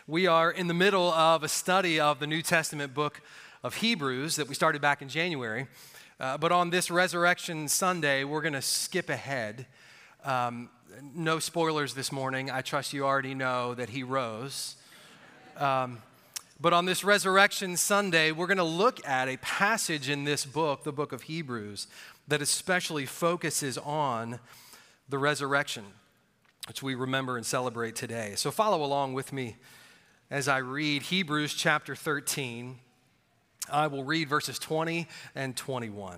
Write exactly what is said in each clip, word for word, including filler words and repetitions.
We are in the middle of a study of the New Testament book of Hebrews that we started back in January. Uh, but on this Resurrection Sunday, we're going to skip ahead. Um, no spoilers this morning. I trust you already know that he rose. Um, but on this Resurrection Sunday, we're going to look at a passage in this book, the book of Hebrews, that especially focuses on the resurrection, which we remember and celebrate today. So follow along with me as I read Hebrews chapter thirteen. I will read verses twenty and twenty-one.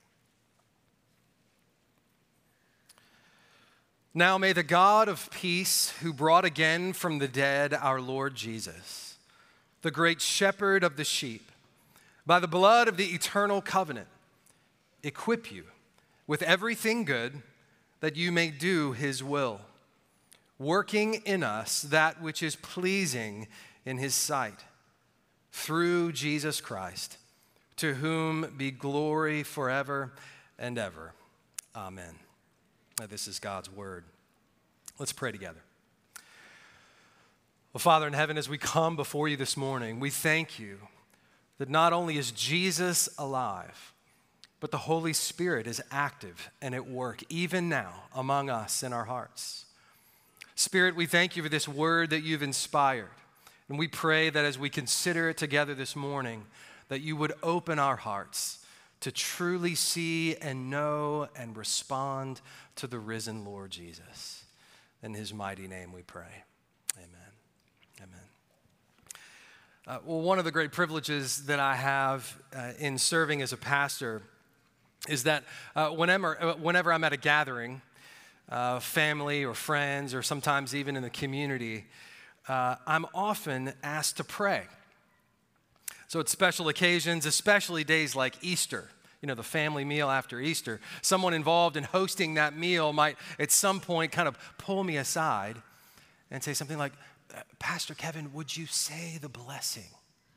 Now may the God of peace, who brought again from the dead our Lord Jesus, the great shepherd of the sheep, by the blood of the eternal covenant, equip you with everything good that you may do his will, working in us that which is pleasing in his sight, through Jesus Christ, to whom be glory forever and ever. Amen. Now, this is God's word. Let's pray together. Well, Father in heaven, as we come before you this morning, we thank you that not only is Jesus alive, but the Holy Spirit is active and at work even now among us in our hearts. Spirit, we thank you for this word that you've inspired. And we pray that as we consider it together this morning, that you would open our hearts to truly see and know and respond to the risen Lord Jesus. In his mighty name we pray. Amen. Amen. Uh, well, one of the great privileges that I have uh, in serving as a pastor is that uh, whenever, uh, whenever I'm at a gathering, uh, family or friends, or sometimes even in the community, uh, I'm often asked to pray. So at special occasions, especially days like Easter, you know, the family meal after Easter, someone involved in hosting that meal might at some point kind of pull me aside and say something like, Pastor Kevin, would you say the blessing?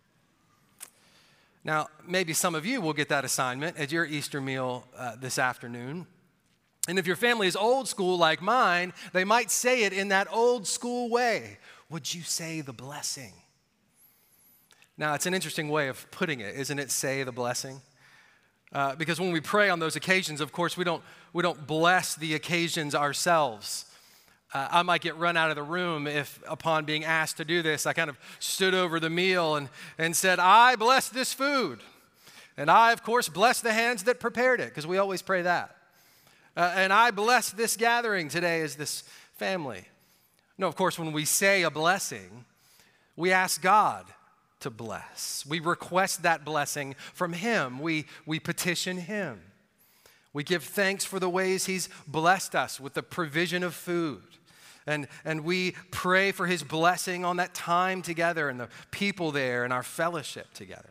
Now, maybe some of you will get that assignment at your Easter meal uh, this afternoon. And if your family is old school like mine, they might say it in that old school way. Would you say the blessing? Now, it's an interesting way of putting it, isn't it? Say the blessing. Uh, because when we pray on those occasions, of course, we don't, we don't bless the occasions ourselves. Uh, I might get run out of the room if, upon being asked to do this, I kind of stood over the meal and, and said, I bless this food. And I, of course, bless the hands that prepared it, because we always pray that. Uh, and I bless this gathering today as this family. No, of course, when we say a blessing, we ask God to bless. We request that blessing from him. We, we petition him. We give thanks for the ways he's blessed us with the provision of food. And, and we pray for his blessing on that time together and the people there and our fellowship together.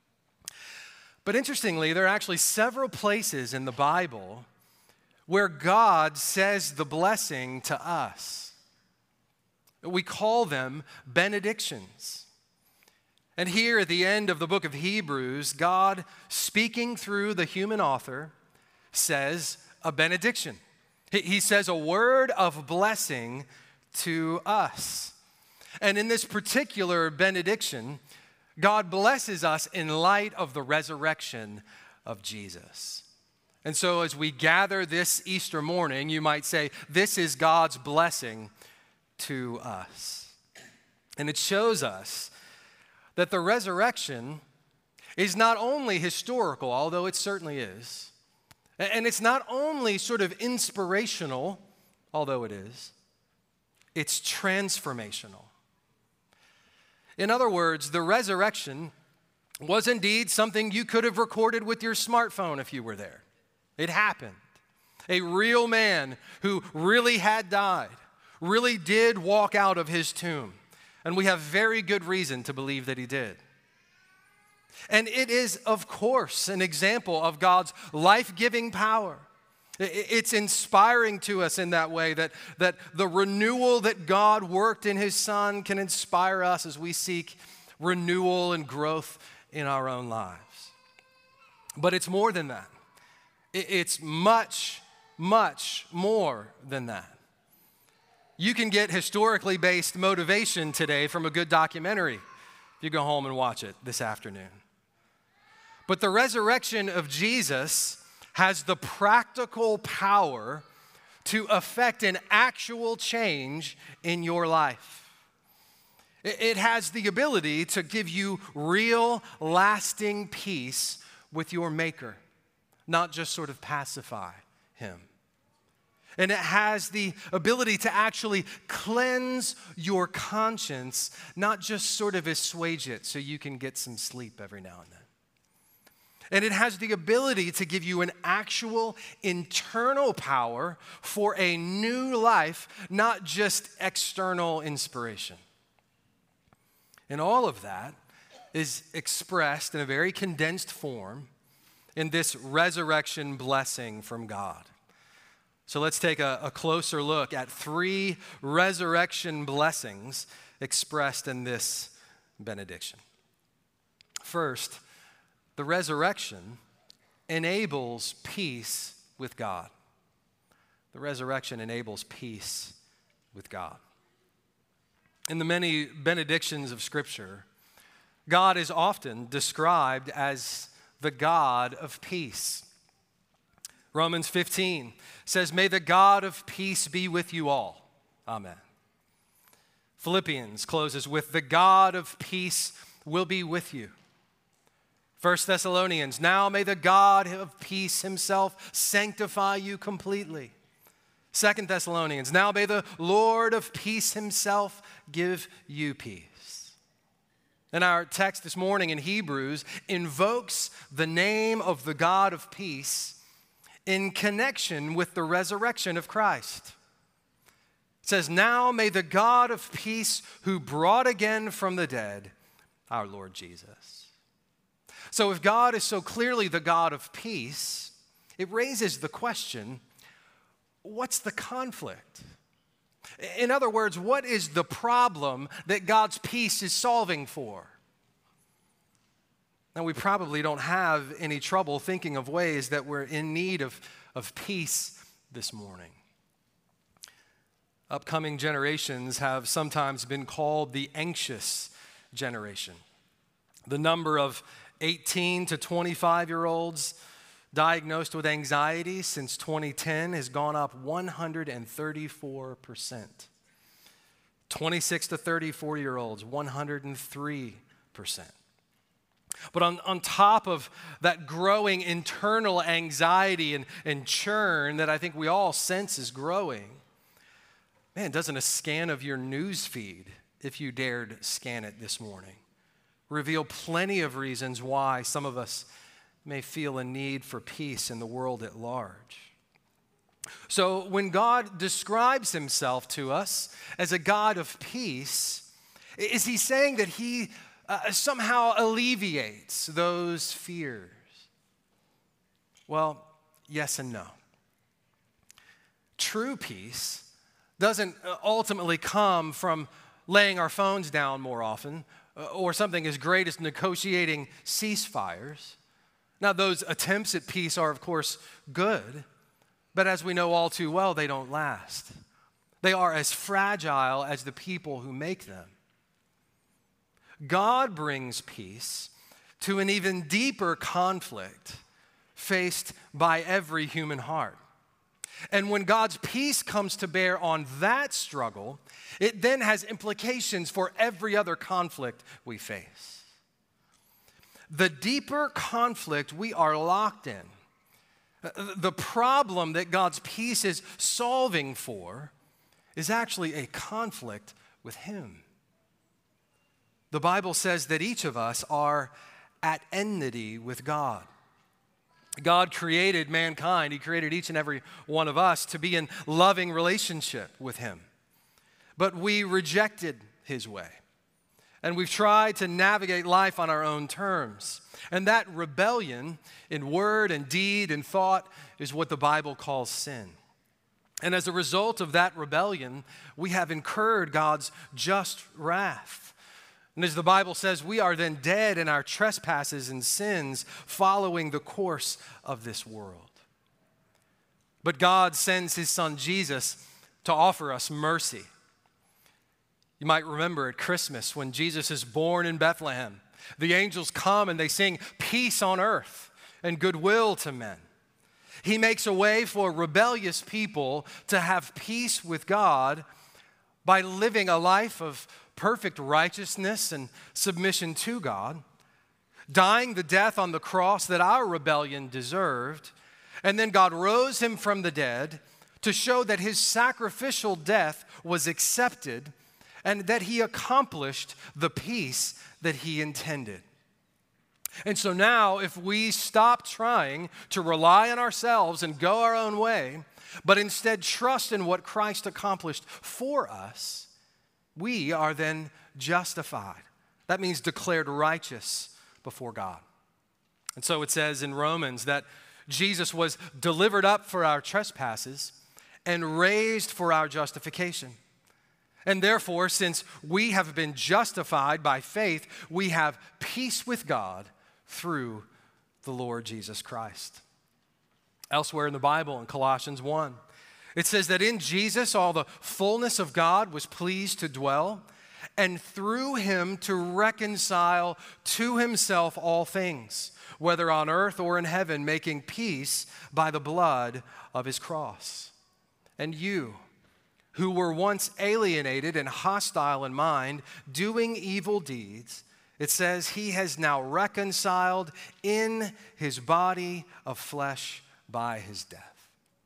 But interestingly, there are actually several places in the Bible where God says the blessing to us. We call them benedictions. And here at the end of the book of Hebrews, God, speaking through the human author, says a benediction. He says a word of blessing to us. And in this particular benediction, God blesses us in light of the resurrection of Jesus. And so as we gather this Easter morning, you might say, this is God's blessing to us. And it shows us that the resurrection is not only historical, although it certainly is, and it's not only sort of inspirational, although it is, it's transformational. In other words, the resurrection was indeed something you could have recorded with your smartphone if you were there. It happened. A real man who really had died, really did walk out of his tomb. And we have very good reason to believe that he did. And it is, of course, an example of God's life-giving power. It's inspiring to us in that way that, that the renewal that God worked in his Son can inspire us as we seek renewal and growth in our own lives. But it's more than that. It's much, much more than that. You can get historically based motivation today from a good documentary if you go home and watch it this afternoon. But the resurrection of Jesus has the practical power to affect an actual change in your life. It has the ability to give you real, lasting peace with your Maker, not just sort of pacify him. And it has the ability to actually cleanse your conscience, not just sort of assuage it so you can get some sleep every now and then. And it has the ability to give you an actual internal power for a new life, not just external inspiration. And all of that is expressed in a very condensed form in this resurrection blessing from God. So let's take a, a closer look at three resurrection blessings expressed in this benediction. First, the resurrection enables peace with God. The resurrection enables peace with God. In the many benedictions of Scripture, God is often described as the God of peace. Romans fifteen says, "May the God of peace be with you all." Amen. Philippians closes with, "The God of peace will be with you." First Thessalonians, "Now may the God of peace himself sanctify you completely." Second Thessalonians, "Now may the Lord of peace himself give you peace." And our text this morning in Hebrews invokes the name of the God of peace in connection with the resurrection of Christ. It says, "Now may the God of peace who brought again from the dead our Lord Jesus." So if God is so clearly the God of peace, it raises the question, what's the conflict? In other words, what is the problem that God's peace is solving for? Now, we probably don't have any trouble thinking of ways that we're in need of, of peace this morning. Upcoming generations have sometimes been called the anxious generation. The number of eighteen to twenty-five-year-olds diagnosed with anxiety since twenty ten has gone up one hundred thirty-four percent. twenty-six to thirty-four-year-olds, one hundred three percent. But on, on top of that growing internal anxiety and, and churn that I think we all sense is growing, man, doesn't a scan of your news feed, if you dared scan it this morning, reveal plenty of reasons why some of us may feel a need for peace in the world at large? So when God describes himself to us as a God of peace, is he saying that he Uh, somehow alleviates those fears? Well, yes and no. True peace doesn't ultimately come from laying our phones down more often uh, or something as great as negotiating ceasefires. Now, those attempts at peace are, of course, good, but as we know all too well, they don't last. They are as fragile as the people who make them. God brings peace to an even deeper conflict faced by every human heart. And when God's peace comes to bear on that struggle, it then has implications for every other conflict we face. The deeper conflict we are locked in, the problem that God's peace is solving for, is actually a conflict with him. The Bible says that each of us are at enmity with God. God created mankind. He created each and every one of us to be in loving relationship with him. But we rejected his way. And we've tried to navigate life on our own terms. And that rebellion in word and deed and thought is what the Bible calls sin. And as a result of that rebellion, we have incurred God's just wrath. And as the Bible says, we are then dead in our trespasses and sins, following the course of this world. But God sends his son Jesus to offer us mercy. You might remember at Christmas when Jesus is born in Bethlehem, the angels come and they sing peace on earth and goodwill to men. He makes a way for rebellious people to have peace with God by living a life of perfect righteousness and submission to God, dying the death on the cross that our rebellion deserved, and then God rose him from the dead to show that his sacrificial death was accepted and that he accomplished the peace that he intended. And so now, if we stop trying to rely on ourselves and go our own way, but instead trust in what Christ accomplished for us, we are then justified. That means declared righteous before God. And so it says in Romans that Jesus was delivered up for our trespasses and raised for our justification. And therefore, since we have been justified by faith, we have peace with God through the Lord Jesus Christ. Elsewhere in the Bible, in Colossians one, it says that in Jesus all the fullness of God was pleased to dwell, and through him to reconcile to himself all things, whether on earth or in heaven, making peace by the blood of his cross. And you, who were once alienated and hostile in mind, doing evil deeds, it says he has now reconciled in his body of flesh by his death.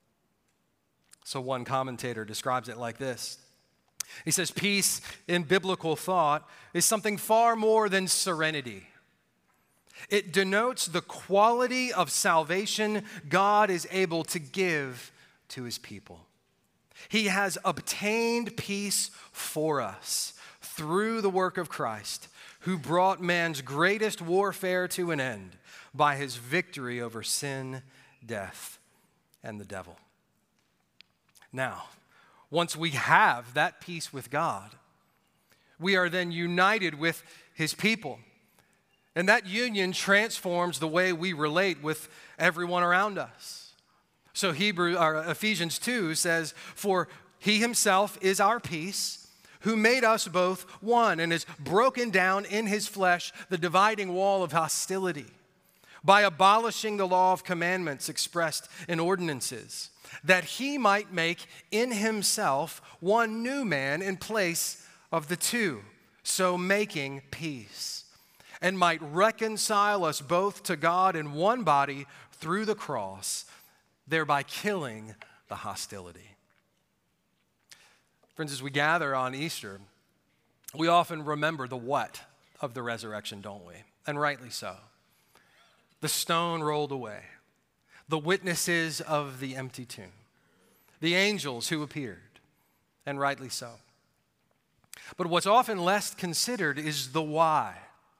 So one commentator describes it like this. He says, peace in biblical thought is something far more than serenity. It denotes the quality of salvation God is able to give to his people. He has obtained peace for us through the work of Christ, who brought man's greatest warfare to an end by his victory over sin, death, and the devil. Now, once we have that peace with God, we are then united with his people. And that union transforms the way we relate with everyone around us. So Hebrew, or Ephesians two says, for he himself is our peace, who made us both one and has broken down in his flesh the dividing wall of hostility by abolishing the law of commandments expressed in ordinances, that he might make in himself one new man in place of the two, so making peace, and might reconcile us both to God in one body through the cross, thereby killing the hostility. Friends, as we gather on Easter, we often remember the what of the resurrection, don't we? And rightly so. The stone rolled away, the witnesses of the empty tomb, the angels who appeared, and rightly so. But what's often less considered is the why.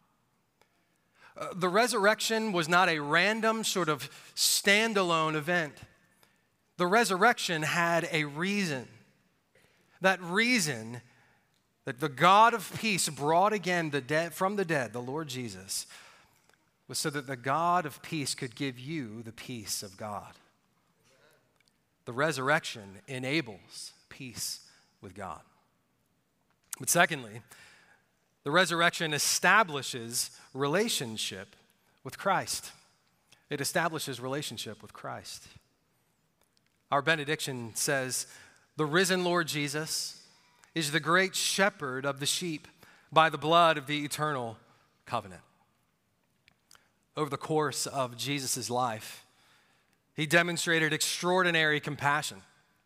Uh, the resurrection was not a random sort of standalone event. The resurrection had a reason. That reason that the God of peace brought again the dead from the dead, the Lord Jesus, was so that the God of peace could give you the peace of God. The resurrection enables peace with God. But secondly, the resurrection establishes relationship with Christ. It establishes relationship with Christ. Our benediction says, the risen Lord Jesus is the great shepherd of the sheep by the blood of the eternal covenant. Over the course of Jesus' life, he demonstrated extraordinary compassion.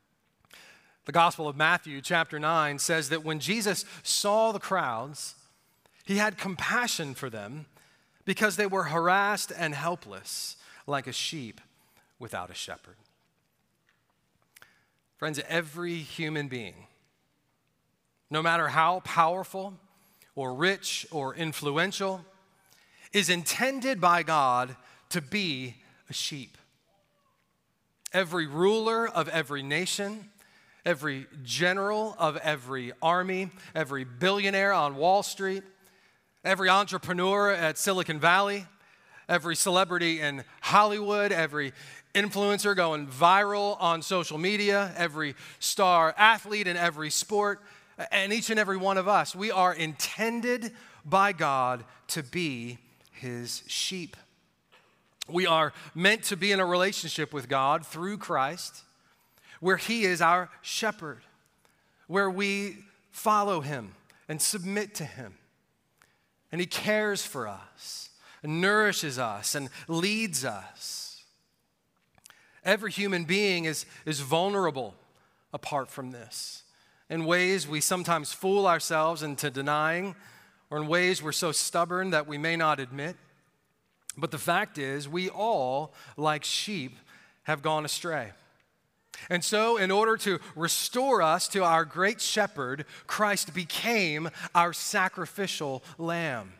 The Gospel of Matthew, chapter nine, says that when Jesus saw the crowds, he had compassion for them because they were harassed and helpless like a sheep without a shepherd. Friends, every human being, no matter how powerful or rich or influential, is intended by God to be a sheep. Every ruler of every nation, every general of every army, every billionaire on Wall Street, every entrepreneur at Silicon Valley, Every celebrity in Hollywood, every influencer going viral on social media, every star athlete in every sport, and each and every one of us, we are intended by God to be his sheep. We are meant to be in a relationship with God through Christ, where he is our shepherd, where we follow him and submit to him. And he cares for us, and nourishes us, and leads us. Every human being is, is vulnerable apart from this, in ways we sometimes fool ourselves into denying, or in ways we're so stubborn that we may not admit. But the fact is, we all, like sheep, have gone astray. And so, in order to restore us to our great shepherd, Christ became our sacrificial lamb.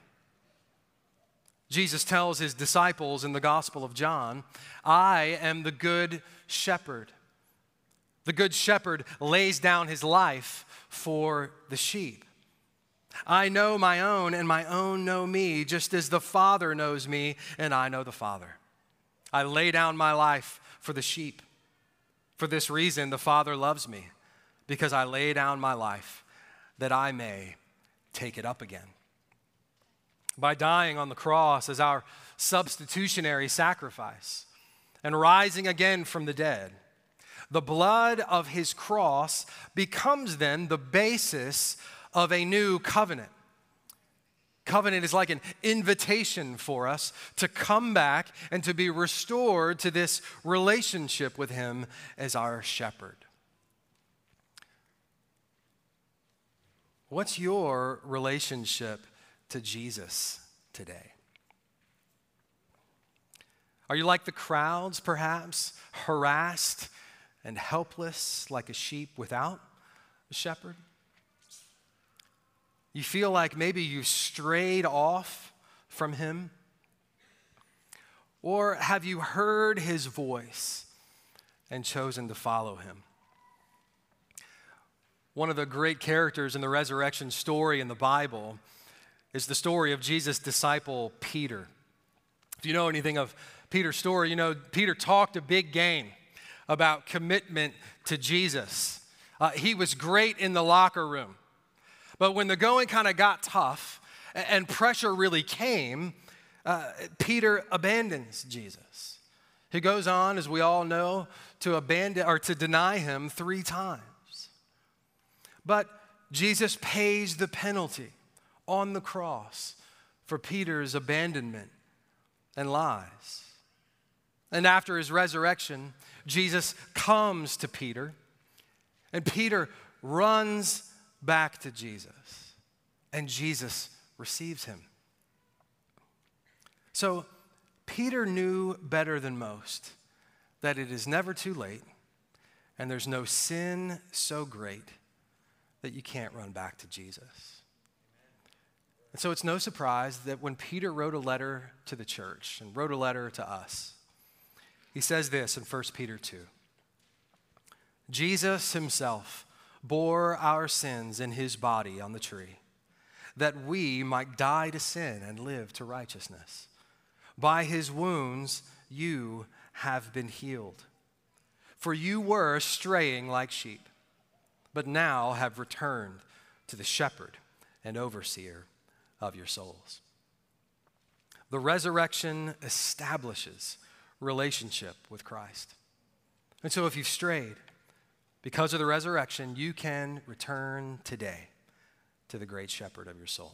Jesus tells his disciples in the Gospel of John, I am the good shepherd. The good shepherd lays down his life for the sheep. I know my own, and my own know me, just as the Father knows me, and I know the Father. I lay down my life for the sheep. For this reason, the Father loves me, because I lay down my life that I may take it up again. By dying on the cross as our substitutionary sacrifice and rising again from the dead, the blood of his cross becomes then the basis of a new covenant. Covenant is like an invitation for us to come back and to be restored to this relationship with him as our shepherd. What's your relationship to Jesus today? Are you like the crowds, perhaps, harassed and helpless like a sheep without a shepherd? You feel like maybe you strayed off from him? Or have you heard his voice and chosen to follow him? One of the great characters in the resurrection story in the Bible is the story of Jesus' disciple, Peter. If you know anything of Peter's story, you know Peter talked a big game about commitment to Jesus. Uh, he was great in the locker room. But when the going kind of got tough and pressure really came, uh, Peter abandons Jesus. He goes on, as we all know, to abandon or to deny him three times. But Jesus pays the penalty on the cross for Peter's abandonment and lies. And after his resurrection, Jesus comes to Peter, and Peter runs back to Jesus, and Jesus receives him. So Peter knew better than most that it is never too late, and there's no sin so great that you can't run back to Jesus. And so it's no surprise that when Peter wrote a letter to the church and wrote a letter to us, he says this in First Peter two. Jesus himself bore our sins in his body on the tree, that we might die to sin and live to righteousness. By his wounds you have been healed. For you were straying like sheep, but now have returned to the shepherd and overseer of your souls. The resurrection establishes relationship with Christ. And so if you've strayed, because of the resurrection, you can return today to the great shepherd of your soul.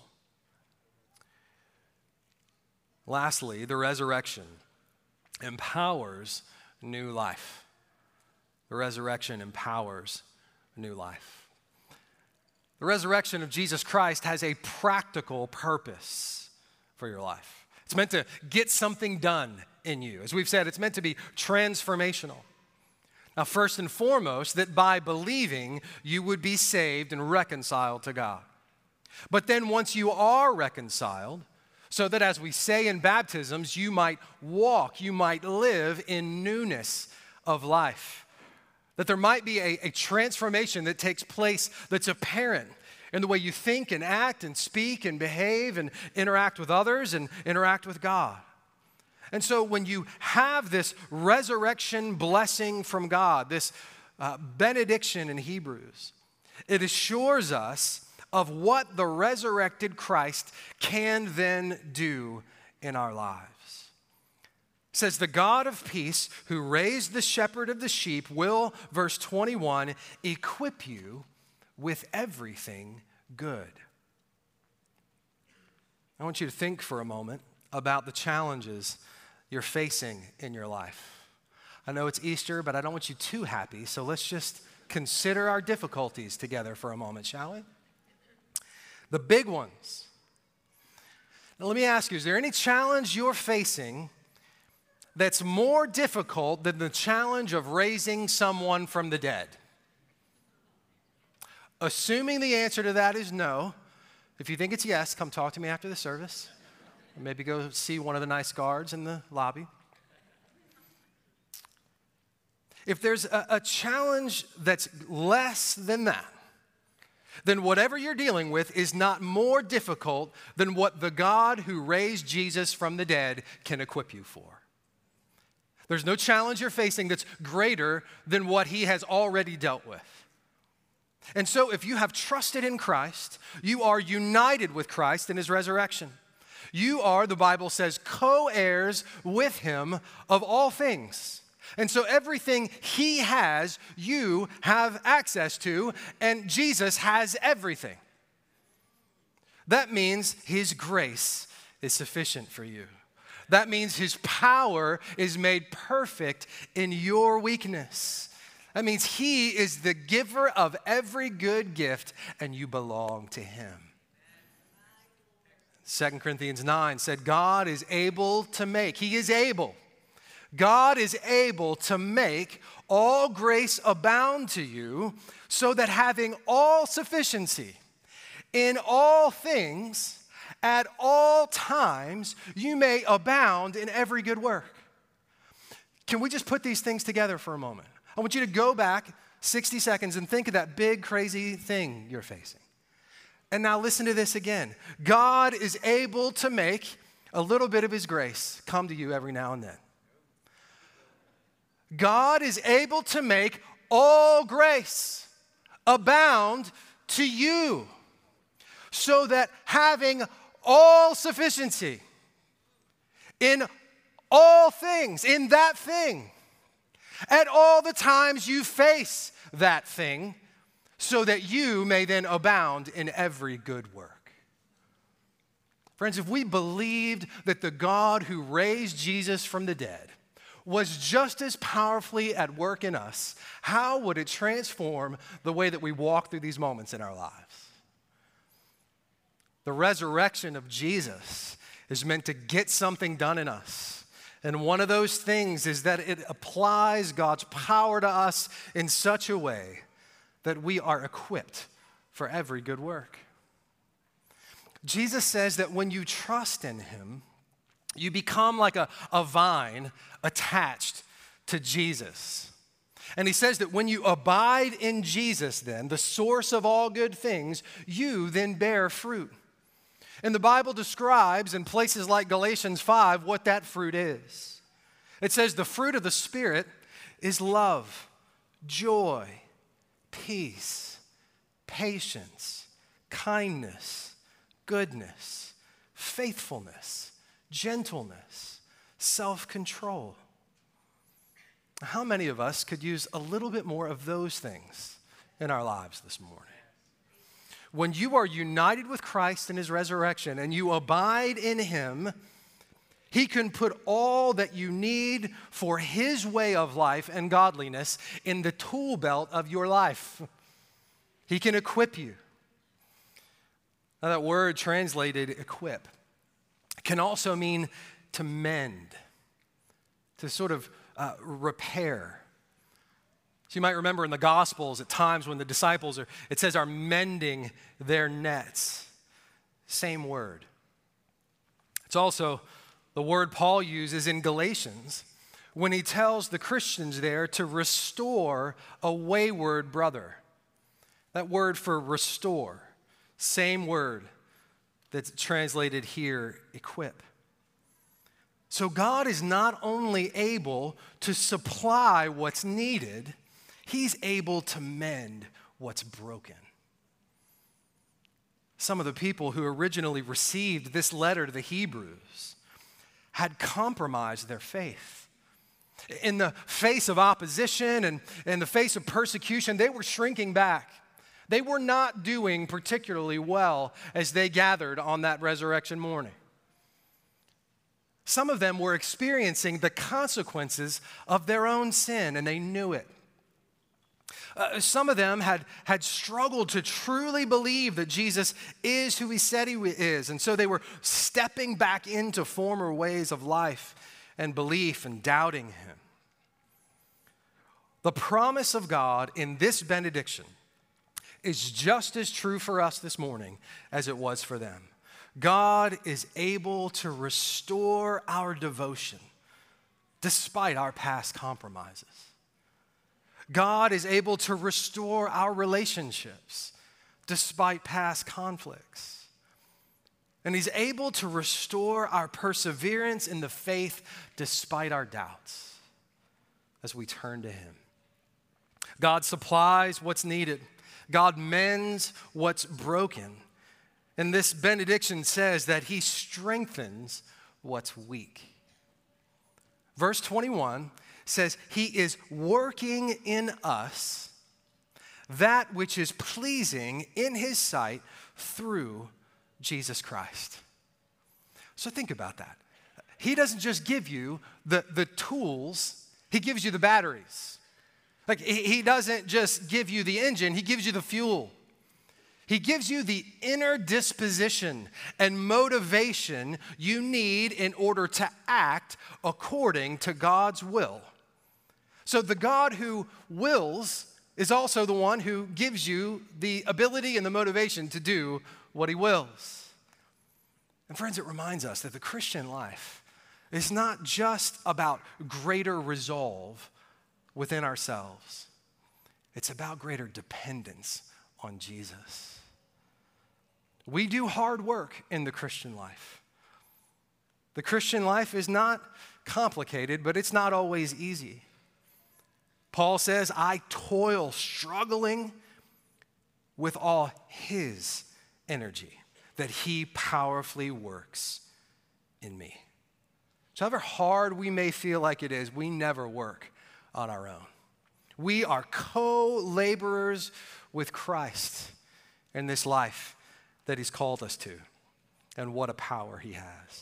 Lastly, the resurrection empowers new life. The resurrection empowers new life. The resurrection of Jesus Christ has a practical purpose for your life. It's meant to get something done in you. As we've said, it's meant to be transformational. Now, first and foremost, that by believing, you would be saved and reconciled to God. But then once you are reconciled, so that as we say in baptisms, you might walk, you might live in newness of life. That there might be a, a transformation that takes place that's apparent in the way you think and act and speak and behave and interact with others and interact with God. And so when you have this resurrection blessing from God, this uh, benediction in Hebrews, it assures us of what the resurrected Christ can then do in our lives. It says, the God of peace who raised the shepherd of the sheep will, verse twenty-one, equip you with everything good. I want you to think for a moment about the challenges you're facing in your life. I know it's Easter, but I don't want you too happy, so let's just consider our difficulties together for a moment, shall we? The big ones. Now let me ask you, is there any challenge you're facing that's more difficult than the challenge of raising someone from the dead? Assuming the answer to that is no, if you think it's yes, come talk to me after the service. Or maybe go see one of the nice guards in the lobby. If there's a, a challenge that's less than that, then whatever you're dealing with is not more difficult than what the God who raised Jesus from the dead can equip you for. There's no challenge you're facing that's greater than what he has already dealt with. And so if you have trusted in Christ, you are united with Christ in his resurrection. You are, the Bible says, co-heirs with him of all things. And so everything he has, you have access to, and Jesus has everything. That means his grace is sufficient for you. That means his power is made perfect in your weakness. That means he is the giver of every good gift, and you belong to him. Second Corinthians nine said, God is able to make, he is able. God is able to make all grace abound to you, so that having all sufficiency in all things, at all times, you may abound in every good work. Can we just put these things together for a moment? I want you to go back sixty seconds and think of that big, crazy thing you're facing. And now listen to this again. God is able to make a little bit of his grace come to you every now and then. God is able to make all grace abound to you, so that having all sufficiency in all things, in that thing, at all the times you face that thing, so that you may then abound in every good work. Friends, if we believed that the God who raised Jesus from the dead was just as powerfully at work in us, how would it transform the way that we walk through these moments in our lives? The resurrection of Jesus is meant to get something done in us. And one of those things is that it applies God's power to us in such a way that we are equipped for every good work. Jesus says that when you trust in him, you become like a, a vine attached to Jesus. And he says that when you abide in Jesus, then, the source of all good things, you then bear fruit. And the Bible describes in places like Galatians five what that fruit is. It says the fruit of the Spirit is love, joy, peace, patience, kindness, goodness, faithfulness, gentleness, self-control. How many of us could use a little bit more of those things in our lives this morning? When you are united with Christ in his resurrection and you abide in him, he can put all that you need for his way of life and godliness in the tool belt of your life. He can equip you. Now, that word translated equip can also mean to mend, to sort of uh, repair. So you might remember in the Gospels at times when the disciples are, it says, are mending their nets. Same word. It's also the word Paul uses in Galatians when he tells the Christians there to restore a wayward brother. That word for restore, same word that's translated here, equip. So God is not only able to supply what's needed, he's able to mend what's broken. Some of the people who originally received this letter to the Hebrews had compromised their faith. In the face of opposition and in the face of persecution, they were shrinking back. They were not doing particularly well as they gathered on that resurrection morning. Some of them were experiencing the consequences of their own sin, and they knew it. Uh, some of them had, had struggled to truly believe that Jesus is who he said he is, and so they were stepping back into former ways of life and belief and doubting him. The promise of God in this benediction is just as true for us this morning as it was for them. God is able to restore our devotion despite our past compromises. God is able to restore our relationships despite past conflicts. And he's able to restore our perseverance in the faith despite our doubts as we turn to him. God supplies what's needed. God mends what's broken. And this benediction says that he strengthens what's weak. Verse twenty-one says, he is working in us that which is pleasing in his sight through Jesus Christ. So think about that. He doesn't just give you the, the tools, he gives you the batteries. Like, he, he doesn't just give you the engine, he gives you the fuel. He gives you the inner disposition and motivation you need in order to act according to God's will. So the God who wills is also the one who gives you the ability and the motivation to do what he wills. And friends, it reminds us that the Christian life is not just about greater resolve within ourselves. It's about greater dependence on Jesus. We do hard work in the Christian life. The Christian life is not complicated, but it's not always easy. Paul says, I toil, struggling with all his energy that he powerfully works in me. So however hard we may feel like it is, we never work on our own. We are co-laborers with Christ in this life that he's called us to, and what a power he has.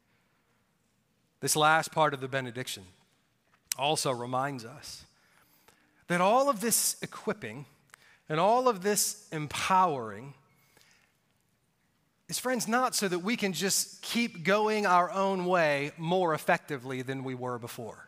This last part of the benediction also reminds us that all of this equipping and all of this empowering is, friends, not so that we can just keep going our own way more effectively than we were before.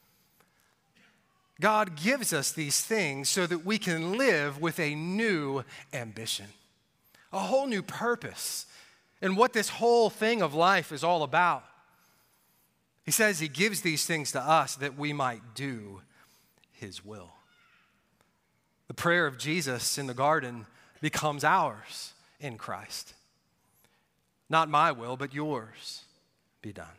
God gives us these things so that we can live with a new ambition, a whole new purpose in what this whole thing of life is all about. He says he gives these things to us that we might do his will. The prayer of Jesus in the garden becomes ours in Christ. Not my will, but yours be done.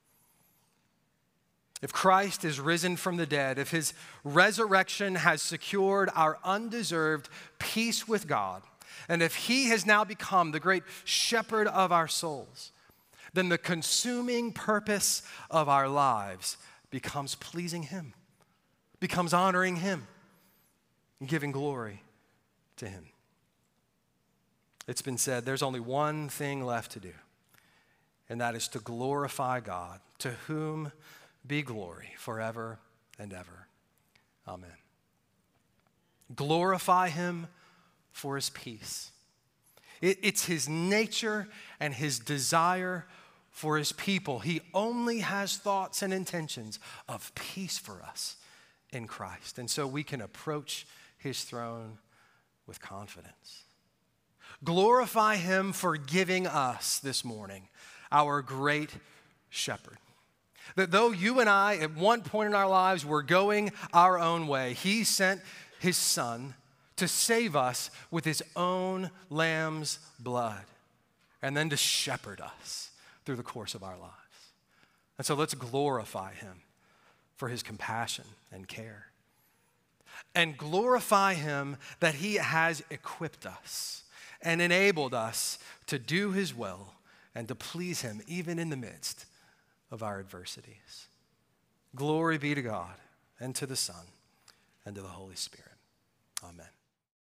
If Christ is risen from the dead, if his resurrection has secured our undeserved peace with God, and if he has now become the great shepherd of our souls, then the consuming purpose of our lives becomes pleasing him, becomes honoring him, and giving glory to him. It's been said there's only one thing left to do, and that is to glorify God, to whom be glory forever and ever. Amen. Glorify him for his peace. It, it's his nature and his desire for his people. He only has thoughts and intentions of peace for us in Christ. And so we can approach his throne with confidence. Glorify him for giving us this morning our great shepherd. That though you and I at one point in our lives were going our own way, he sent his son to save us with his own lamb's blood and then to shepherd us through the course of our lives. And so let's glorify him for his compassion and care. And glorify him that he has equipped us and enabled us to do his will and to please him even in the midst of our adversities. Glory be to God and to the Son and to the Holy Spirit. Amen.